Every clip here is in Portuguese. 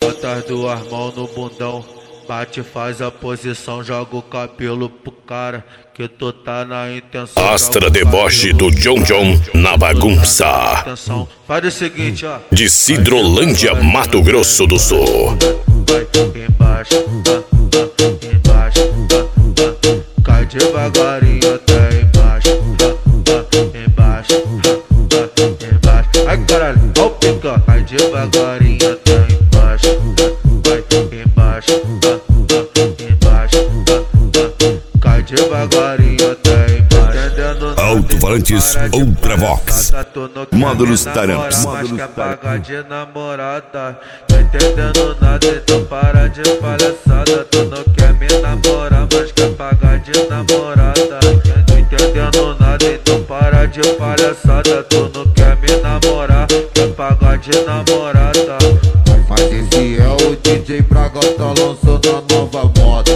Bota as duas mãos no bundão, bate, faz a posição, joga o cabelo pro cara, que tu tá na intenção. Astra deboche do John John na bagunça. Faz o seguinte, ó. De Sidrolândia, Mato Grosso do Sul. Vai embaixo, embaixo, cai devagarinho até embaixo, embaixo, embaixo. Ai caralho, ó o pica, cai devagarinho até embaixo, vai embaixo, embaixo, cai devagarinho até embaixo. Alto-falantes Ultravox, módulos Taramps. Mas quer pagar de namorada, não entendendo nada, então para de palhaçada. Tu não quer me namorar, mas quer pagar de namorada. Não entendendo nada, então para de palhaçada. Tu não quer me namorar, quer pagar de namorada. Mas esse é o DJ Braga, tá lançando a nova moda.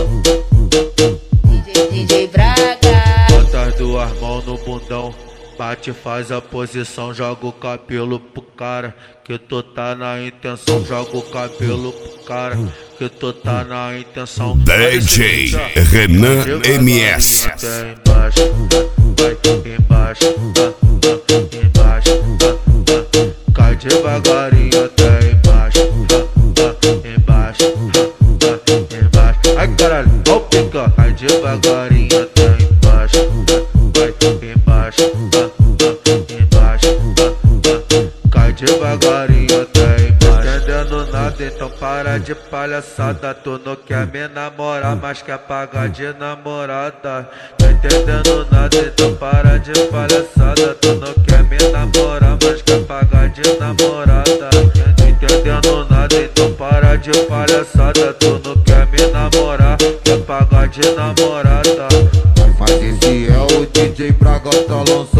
DJ Braga. Bota as duas mãos no bundão, bate, faz a posição, joga o cabelo pro cara, que tu tá na intenção. Joga o cabelo pro cara, que tu tá na intenção. DJ Renan MS. Até embaixo, vai embaixo, embaixo, cai devagarinho até embaixo, embaixo, embaixo. Ai caralho, ó o pica, cai devagarinho até embaixo, vai embaixo, embaixo, cai devagarinho até embaixo. Entendendo nada, então para de palhaçada. Tu não quer me namorar, mas quer pagar de namorada. Não entendendo nada, então para de palhaçada. Tu não quer me namorar, mas quer pagar de namorada. Não entendendo nada, então para de palhaçada. Tu não quer me namorar, quer pagar de namorada. Mas esse é o DJ Braga, tá lançando